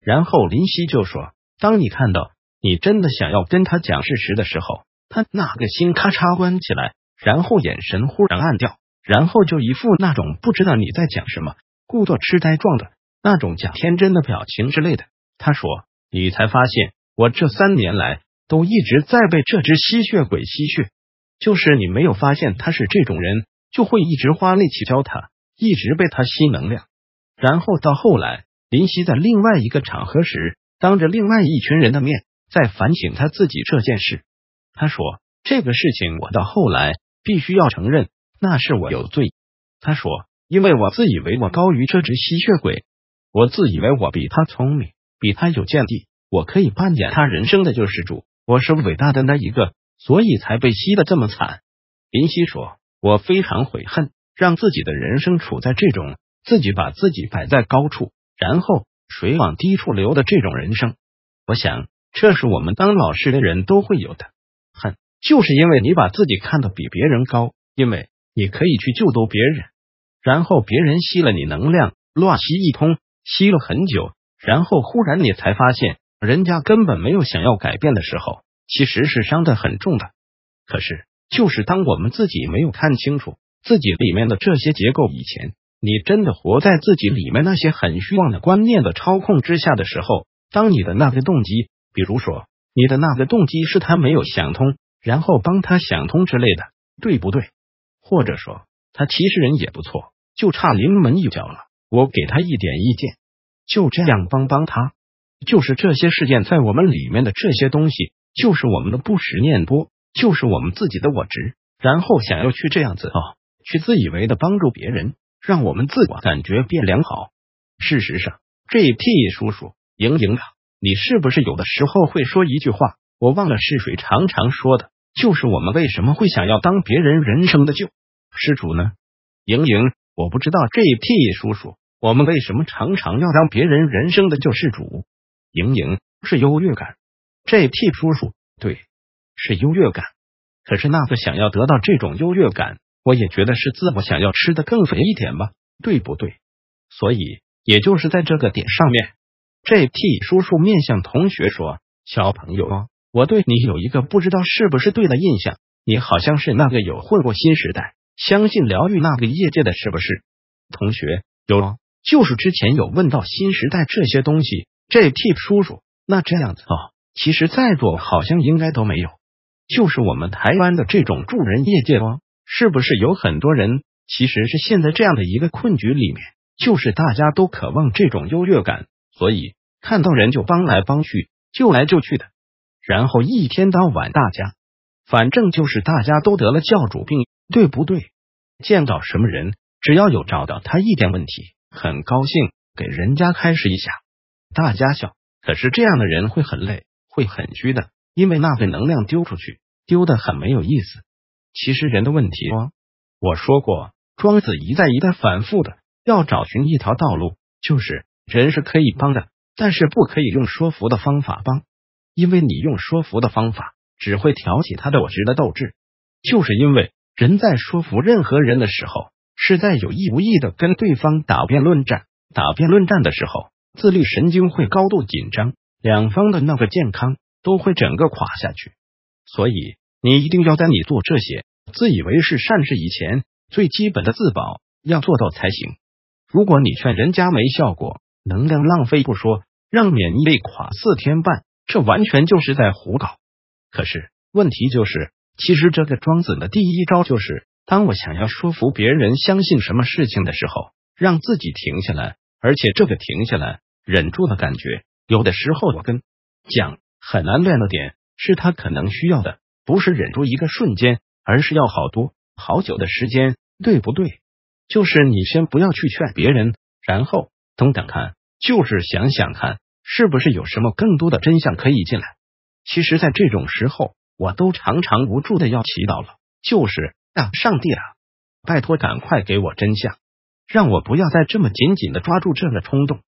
然后林夕就说，当你看到你真的想要跟他讲事实的时候，他那个心咔嚓关起来，然后眼神忽然暗掉，然后就一副那种不知道你在讲什么，故作痴呆状的那种假天真的表情之类的。他说，你才发现我这3年来都一直在被这只吸血鬼吸血，就是你没有发现他是这种人，就会一直花力气教他，一直被他吸能量。然后到后来，林夕在另外一个场合时，当着另外一群人的面在反省他自己这件事。他说，这个事情我到后来必须要承认，那是我有罪。他说，因为我自以为我高于这只吸血鬼，我自以为我比他聪明，比他有见地，我可以扮演他人生的救世主，我是伟大的那一个，所以才被吸得这么惨。林夕说，我非常悔恨，让自己的人生处在这种自己把自己摆在高处，然后水往低处流的这种人生。我想这是我们当老师的人都会有的恨，就是因为你把自己看得比别人高，因为你可以去救度别人，然后别人吸了你能量，乱吸一通，吸了很久，然后忽然你才发现人家根本没有想要改变的时候，其实是伤得很重的。可是就是当我们自己没有看清楚自己里面的这些结构以前，你真的活在自己里面那些很虚妄的观念的操控之下的时候，当你的那个动机，比如说你的那个动机是他没有想通，然后帮他想通之类的，对不对？或者说他其实人也不错，就差临门一脚了，我给他一点意见，就这样帮他。就是这些事件在我们里面的这些东西，就是我们的不实念波，就是我们自己的我执，然后想要去这样子去自以为的帮助别人，让我们自我感觉变良好。事实上，GT 叔叔，莹莹啊，你是不是有的时候会说一句话，我忘了是谁常常说的，就是我们为什么会想要当别人人生的救世主呢？莹莹，我不知道GT 叔叔，我们为什么常常要当别人人生的救世主？莹莹，是优越感。GT 叔叔，对，是优越感。可是那个想要得到这种优越感，我也觉得是自我想要吃得更肥一点吧，对不对？所以也就是在这个点上面，GT 叔叔面向同学说，小朋友我对你有一个不知道是不是对的印象，你好像是那个有混过新时代，相信疗愈那个业界的，是不是？同学，有，就是之前有问到新时代这些东西，GT 叔叔，那这样子其实在座好像应该都没有，就是我们台湾的这种助人业界是不是有很多人其实是陷在这样的一个困局里面，就是大家都渴望这种优越感，所以看到人就帮来帮去，救来救去的，然后一天到晚大家反正就是大家都得了教主病，对不对？见到什么人只要有找到他一点问题，很高兴给人家开示一下，大家笑。可是这样的人会很累，会很虚的，因为那个能量丢出去，丢得很没有意思。其实人的问题我说过，庄子一再反复的要找寻一条道路，就是人是可以帮的，但是不可以用说服的方法帮，因为你用说服的方法只会挑起他的我执的斗志，就是因为人在说服任何人的时候，是在有意无意的跟对方打辩论战，打辩论战的时候，自律神经会高度紧张，两方的那个健康都会整个垮下去。所以你一定要在你做这些自以为是善事以前，最基本的自保要做到才行。如果你劝人家没效果，能量浪费不说，让免疫力垮4天半，这完全就是在胡搞。可是问题就是，其实这个庄子的第一招就是，当我想要说服别人相信什么事情的时候，让自己停下来，而且这个停下来忍住的感觉，有的时候我跟讲很难练的点，是他可能需要的不是忍住一个瞬间，而是要好多好久的时间，对不对？就是你先不要去劝别人，然后等等看，就是想想看是不是有什么更多的真相可以进来。其实在这种时候，我都常常无助的要祈祷了，就是上帝拜托赶快给我真相，让我不要再这么紧紧的抓住这个冲动，